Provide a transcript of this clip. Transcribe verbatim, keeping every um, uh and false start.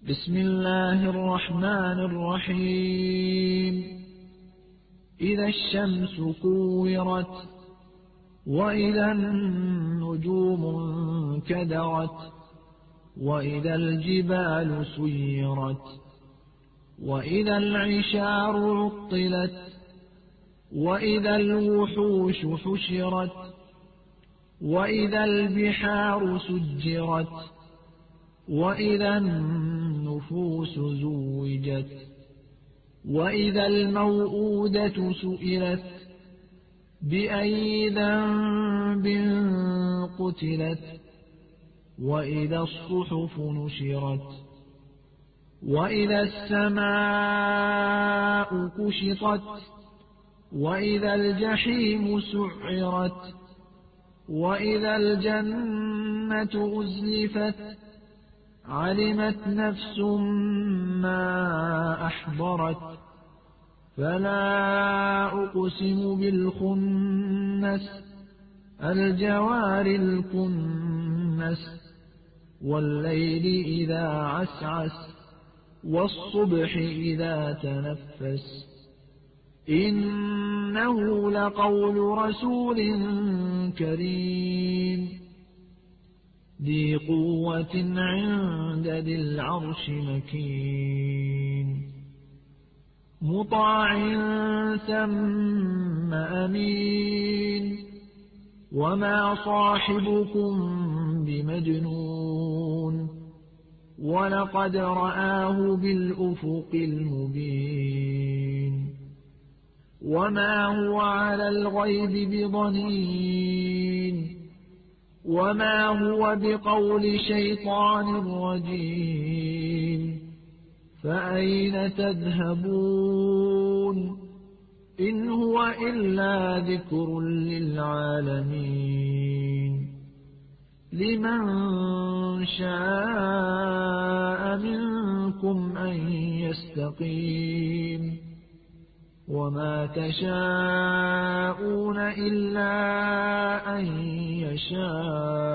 بسم الله الرحمن الرحيم إذا الشمس كورت وإذا النجوم انكدرت وإذا الجبال سيرت وإذا العشار عطلت وإذا الوحوش حشرت وإذا البحار سجرت وإذا النفوس زوجت وإذا الموءودة سئلت بأي ذنب قتلت وإذا الصحف نشرت وإذا السماء كشطت وإذا الجحيم سعرت وإذا الجنة أزلفت علمت نفس ما أحضرت فلا أقسم بالخنس الجوار الكنس والليل إذا عسعس والصبح إذا تنفس إنه لقول رسول كريم ذي قوة عند ذي العرش مكين مطاع ثم أمين وما صاحبكم بمجنون ولقد رآه بالأفق المبين وما هو على الغيب بضنين وما هو بقول شيطان رجيم فأين تذهبون إن هو إلا ذكر للعالمين لمن شاء منكم أن يستقيم وما تشاءون إلا أن يشاء